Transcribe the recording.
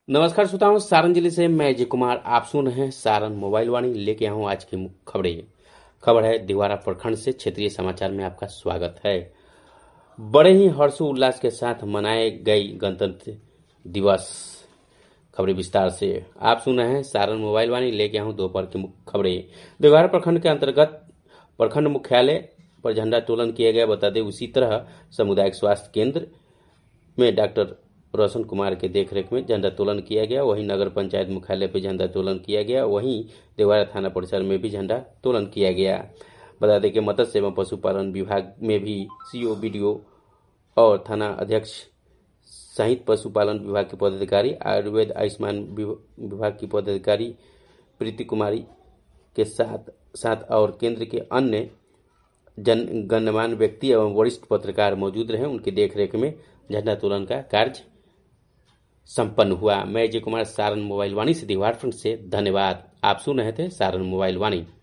नमस्कार श्रोताओं, सारण जिले से मैं अजय कुमार। आप सुन रहे हैं सारण मोबाइल वाणी। लेके आया हूं आज की मुख्य खबरें। खबर है दिवारा प्रखंड से। क्षेत्रीय समाचार में आपका स्वागत है। बड़े ही हर्षोल्लास के साथ मनाए गए गणतंत्र दिवस। खबरें विस्तार से आप सुन रहे हैं सारण मोबाइल वाणी। लेके आया हूं दोपहर की मुख्य खबरें। दिवारा प्रखंड के अंतर्गत प्रखंड मुख्यालय पर झंडा तोलन किया गया। बता दें, उसी तरह सामुदायिक स्वास्थ्य केंद्र में डॉक्टर रोशन कुमार के देखरेख में झंडा तोलन किया गया। वहीं नगर पंचायत मुख्यालय पर झंडा तोलन किया गया। वहीं देवारा थाना परिसर में भी झंडा तोलन किया गया। बता दें कि मत्स्य एवं पशुपालन विभाग में भी सीओ, बीडीओ और थाना अध्यक्ष सहित पशुपालन विभाग के पदाधिकारी, आयुर्वेद आयुष्मान विभाग की पदाधिकारी प्रीति कुमारी के साथ और केंद्र के अन्य गणमान्य व्यक्ति एवं वरिष्ठ पत्रकार मौजूद रहे। उनकी देखरेख में झंडा तोलन का कार्य संपन्न हुआ। मैं अजय कुमार, सारण मोबाइल वाणी से दीवार फ्रंट से। धन्यवाद। आप सुन रहे थे सारण मोबाइल वाणी।